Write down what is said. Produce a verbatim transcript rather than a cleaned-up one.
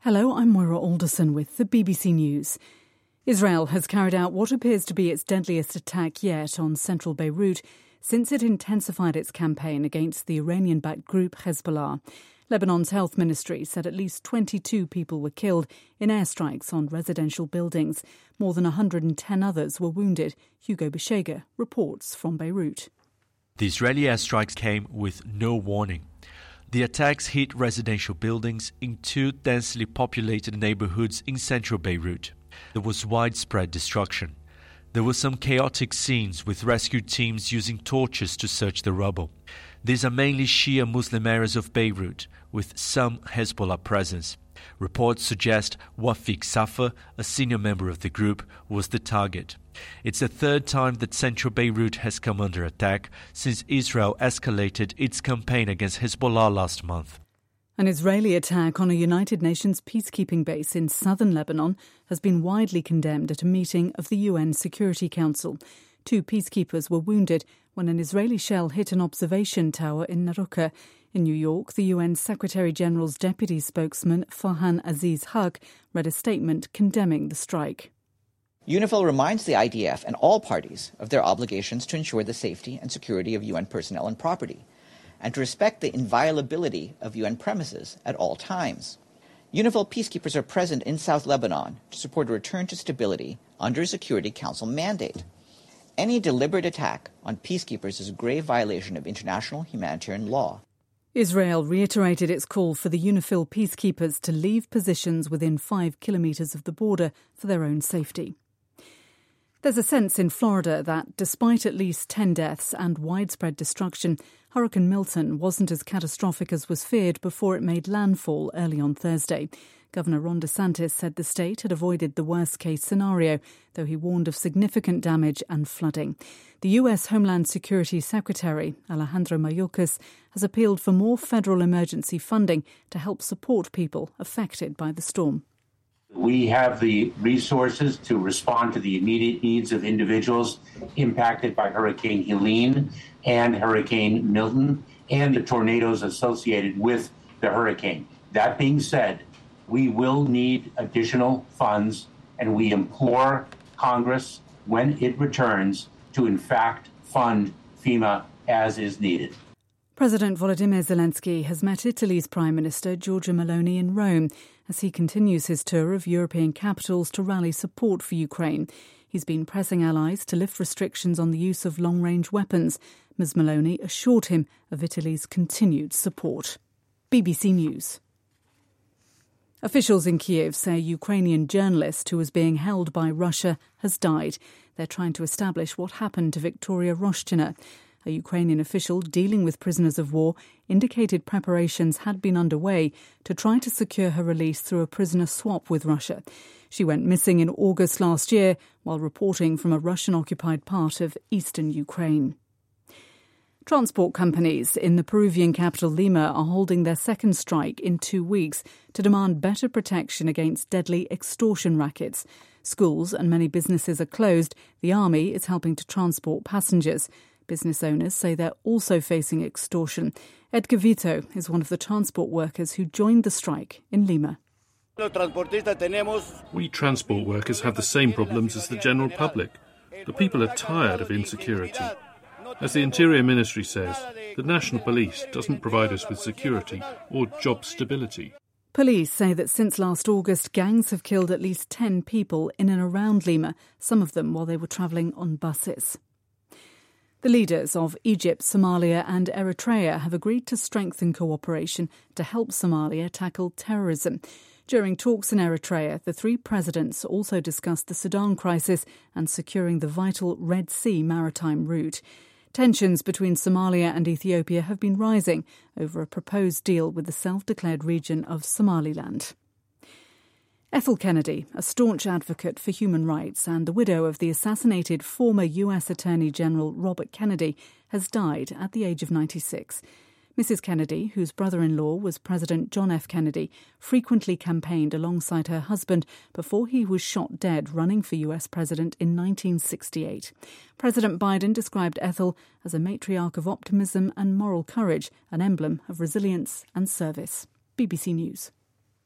Hello, I'm Moira Alderson with the B B C News. Israel has carried out what appears to be its deadliest attack yet on central Beirut since it intensified its campaign against the Iranian-backed group Hezbollah. Lebanon's health ministry said at least twenty-two people were killed in airstrikes on residential buildings. More than one hundred ten others were wounded. Hugo Beshega reports from Beirut. The Israeli airstrikes came with no warning. The attacks hit residential buildings in two densely populated neighborhoods in central Beirut. There was widespread destruction. There were some chaotic scenes with rescue teams using torches to search the rubble. These are mainly Shia Muslim areas of Beirut, with some Hezbollah presence. Reports suggest Wafiq Safar, a senior member of the group, was the target. It's the third time that central Beirut has come under attack since Israel escalated its campaign against Hezbollah last month. An Israeli attack on a United Nations peacekeeping base in southern Lebanon has been widely condemned at a meeting of the U N Security Council. Two peacekeepers were wounded when an Israeli shell hit an observation tower in Naruka. In New York, the U N Secretary-General's deputy spokesman, Farhan Aziz Haq, read a statement condemning the strike. UNIFIL reminds the I D F and all parties of their obligations to ensure the safety and security of U N personnel and property, and to respect the inviolability of U N premises at all times. UNIFIL peacekeepers are present in South Lebanon to support a return to stability under a Security Council mandate. Any deliberate attack on peacekeepers is a grave violation of international humanitarian law. Israel reiterated its call for the UNIFIL peacekeepers to leave positions within five kilometres of the border for their own safety. There's a sense in Florida that, despite at least ten deaths and widespread destruction, Hurricane Milton wasn't as catastrophic as was feared before it made landfall early on Thursday. Governor Ron DeSantis said the state had avoided the worst-case scenario, though he warned of significant damage and flooding. The U S Homeland Security Secretary, Alejandro Mayorkas, has appealed for more federal emergency funding to help support people affected by the storm. We have the resources to respond to the immediate needs of individuals impacted by Hurricane Helene and Hurricane Milton and the tornadoes associated with the hurricane. That being said, we will need additional funds, and we implore Congress, when it returns, to in fact fund FEMA as is needed. President Volodymyr Zelensky has met Italy's Prime Minister Giorgia Meloni in Rome as he continues his tour of European capitals to rally support for Ukraine. He's been pressing allies to lift restrictions on the use of long-range weapons. Miz Meloni assured him of Italy's continued support. B B C News. Officials in Kiev say a Ukrainian journalist who was being held by Russia has died. They're trying to establish what happened to Victoria Roshchina. A Ukrainian official dealing with prisoners of war indicated preparations had been underway to try to secure her release through a prisoner swap with Russia. She went missing in August last year while reporting from a Russian-occupied part of eastern Ukraine. Transport companies in the Peruvian capital Lima are holding their second strike in two weeks to demand better protection against deadly extortion rackets. Schools and many businesses are closed. The army is helping to transport passengers. Business owners say they're also facing extortion. Edgar Vito is one of the transport workers who joined the strike in Lima. We transport workers have the same problems as the general public. The people are tired of insecurity. As the Interior Ministry says, the National Police doesn't provide us with security or job stability. Police say that since last August, gangs have killed at least ten people in and around Lima, some of them while they were travelling on buses. The leaders of Egypt, Somalia and Eritrea have agreed to strengthen cooperation to help Somalia tackle terrorism. During talks in Eritrea, the three presidents also discussed the Sudan crisis and securing the vital Red Sea maritime route. Tensions between Somalia and Ethiopia have been rising over a proposed deal with the self-declared region of Somaliland. Ethel Kennedy, a staunch advocate for human rights and the widow of the assassinated former U S Attorney General Robert Kennedy, has died at the age of ninety-six. Missus Kennedy, whose brother-in-law was President John F. Kennedy, frequently campaigned alongside her husband before he was shot dead running for U S president in nineteen sixty-eight. President Biden described Ethel as a matriarch of optimism and moral courage, an emblem of resilience and service. B B C News.